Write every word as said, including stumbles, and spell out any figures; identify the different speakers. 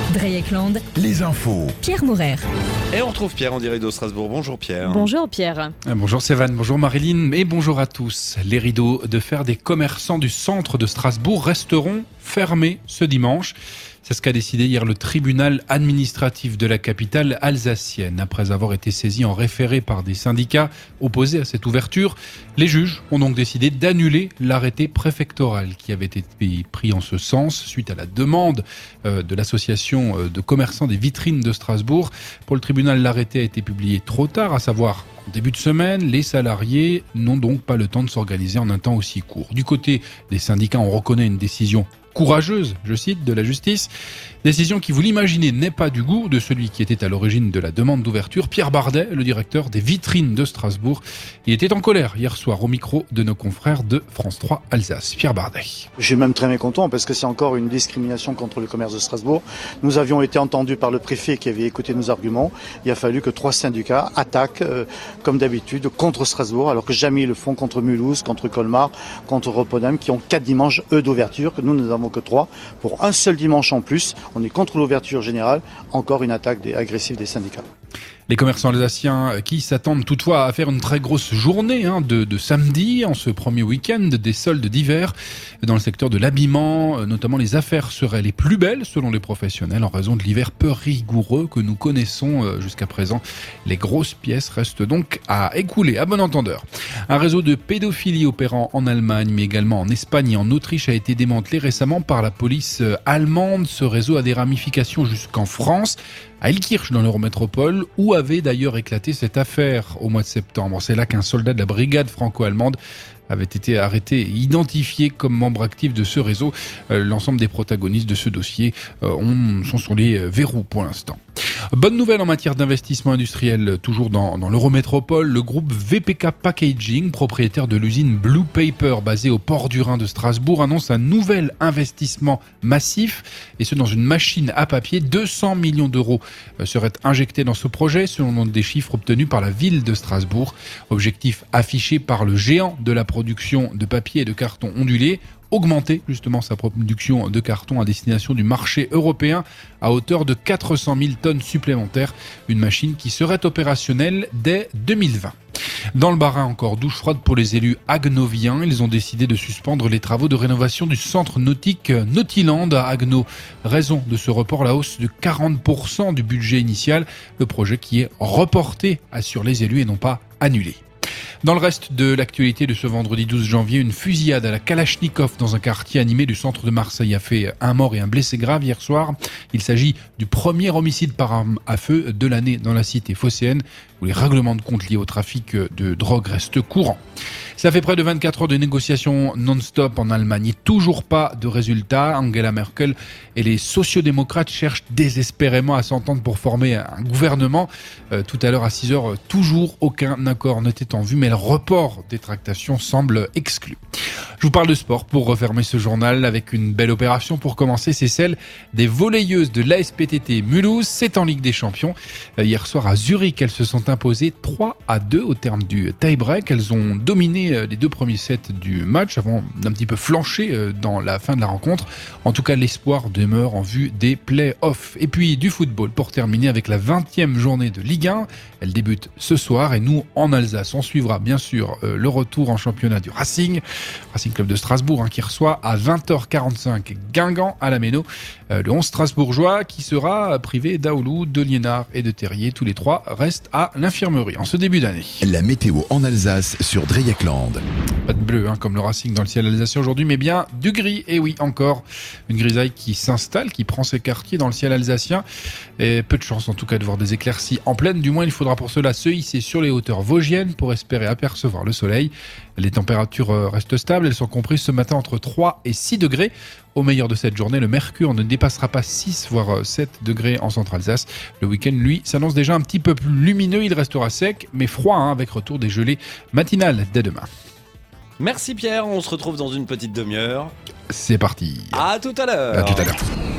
Speaker 1: Dreyeckland,
Speaker 2: les infos.
Speaker 1: Pierre Maurer.
Speaker 3: Et on retrouve Pierre en direct de Strasbourg. Bonjour Pierre.
Speaker 4: Bonjour Pierre.
Speaker 5: Bonjour Sévan, bonjour Marilyn et bonjour à tous. Les rideaux de fer des commerçants du centre de Strasbourg resteront fermés ce dimanche. C'est ce qu'a décidé hier le tribunal administratif de la capitale alsacienne. Après avoir été saisi en référé par des syndicats opposés à cette ouverture, les juges ont donc décidé d'annuler l'arrêté préfectoral qui avait été pris en ce sens suite à la demande de l'association de commerçants des vitrines de Strasbourg. Pour le tribunal, l'arrêté a été publié trop tard, à savoir en début de semaine. Les salariés n'ont donc pas le temps de s'organiser en un temps aussi court. Du côté des syndicats, on reconnaît une décision courageuse, je cite, de la justice. Décision qui, vous l'imaginez, n'est pas du goût de celui qui était à l'origine de la demande d'ouverture, Pierre Bardet, le directeur des vitrines de Strasbourg. Il était en colère hier soir au micro de nos confrères de France trois Alsace. Pierre Bardet.
Speaker 6: Je suis même très mécontent parce que c'est encore une discrimination contre le commerce de Strasbourg. Nous avions été entendus par le préfet qui avait écouté nos arguments. Il a fallu que trois syndicats attaquent, euh, comme d'habitude, contre Strasbourg, alors que jamais ils le font contre Mulhouse, contre Colmar, contre Ropperdam, qui ont quatre dimanches, eux, d'ouverture, que nous, nous n'avons que trois. Pour un seul dimanche en plus, on est contre l'ouverture générale, encore une attaque des, agressive des syndicats.
Speaker 5: Les commerçants alsaciens qui s'attendent toutefois à faire une très grosse journée hein, de, de samedi, en ce premier week-end des soldes d'hiver. Dans le secteur de l'habillement, notamment, les affaires seraient les plus belles selon les professionnels en raison de l'hiver peu rigoureux que nous connaissons jusqu'à présent. Les grosses pièces restent donc à écouler, à bon entendeur. Un réseau de pédophilie opérant en Allemagne, mais également en Espagne et en Autriche a été démantelé récemment par la police allemande. Ce réseau a des ramifications jusqu'en France, à Illkirch dans l'Eurométropole, où avait d'ailleurs éclaté cette affaire au mois de septembre. C'est là qu'un soldat de la brigade franco-allemande avait été arrêté et identifié comme membre actif de ce réseau. Euh, l'ensemble des protagonistes de ce dossier euh, ont, sont sur les verrous pour l'instant. Bonne nouvelle en matière d'investissement industriel, toujours dans, dans l'Eurométropole. Le groupe V P K Packaging, propriétaire de l'usine Blue Paper basée au port du Rhin de Strasbourg, annonce un nouvel investissement massif, et ce dans une machine à papier. deux cents millions d'euros seraient injectés dans ce projet, selon des chiffres obtenus par la ville de Strasbourg. Objectif affiché par le géant de la production de papier et de carton ondulé: augmenter justement sa production de carton à destination du marché européen à hauteur de quatre cent mille tonnes supplémentaires. Une machine qui serait opérationnelle dès deux mille vingt. Dans le Bas-Rhin, encore douche froide pour les élus agnoviens. Ils ont décidé de suspendre les travaux de rénovation du centre nautique Nautiland à Agno. Raison de ce report, la hausse de quarante pour cent du budget initial. Le projet qui est reporté, assurent les élus, et non pas annulé. Dans le reste de l'actualité de ce vendredi douze janvier, une fusillade à la Kalachnikov dans un quartier animé du centre de Marseille a fait un mort et un blessé grave hier soir. Il s'agit du premier homicide par arme à feu de l'année dans la cité phocéenne, où les règlements de compte liés au trafic de drogue restent courants. Ça fait près de vingt-quatre heures de négociations non-stop en Allemagne et toujours pas de résultat. Angela Merkel et les sociodémocrates cherchent désespérément à s'entendre pour former un gouvernement. Euh, tout à l'heure à six heures, toujours aucun accord n'était en vue, mais le report des tractations semble exclu. Je vous parle de sport pour refermer ce journal avec une belle opération pour commencer. C'est celle des volleyeuses de l'A S P T T Mulhouse. C'est en Ligue des Champions. Euh, hier soir à Zurich, elles se sont imposées trois à deux au terme du tie-break. Elles ont dominé les deux premiers sets du match avant d'un petit peu flancher dans la fin de la rencontre. En tout cas, l'espoir demeure en vue des play-offs. Et puis du football pour terminer avec la vingtième journée de Ligue un. Elle débute ce soir et nous, en Alsace, on suivra bien sûr le retour en championnat du Racing. Racing Club de Strasbourg hein, qui reçoit à vingt heures quarante-cinq Guingamp à la Méno. Euh, le onze strasbourgeois qui sera privé d'Aoulou, de Liénard et de Terrier. Tous les trois restent à l'infirmerie en ce début d'année.
Speaker 2: La météo en Alsace sur Dreyeckland.
Speaker 5: Pas de bleu hein, comme le Racing dans le ciel alsacien aujourd'hui, mais bien du gris. Et oui, encore une grisaille qui s'installe, qui prend ses quartiers dans le ciel alsacien. Et peu de chance en tout cas de voir des éclaircies en pleine. Du moins, il faudra pour cela se hisser sur les hauteurs vosgiennes pour espérer apercevoir le soleil. Les températures restent stables, elles sont comprises ce matin entre trois et six degrés. Au meilleur de cette journée, le mercure ne dépassera pas six voire sept degrés en Centre-Alsace. Le week-end, lui, s'annonce déjà un petit peu plus lumineux. Il restera sec, mais froid, hein, avec retour des gelées matinales dès demain.
Speaker 3: Merci Pierre, on se retrouve dans une petite demi-heure.
Speaker 5: C'est parti.
Speaker 3: À tout à l'heure.
Speaker 5: À tout à l'heure.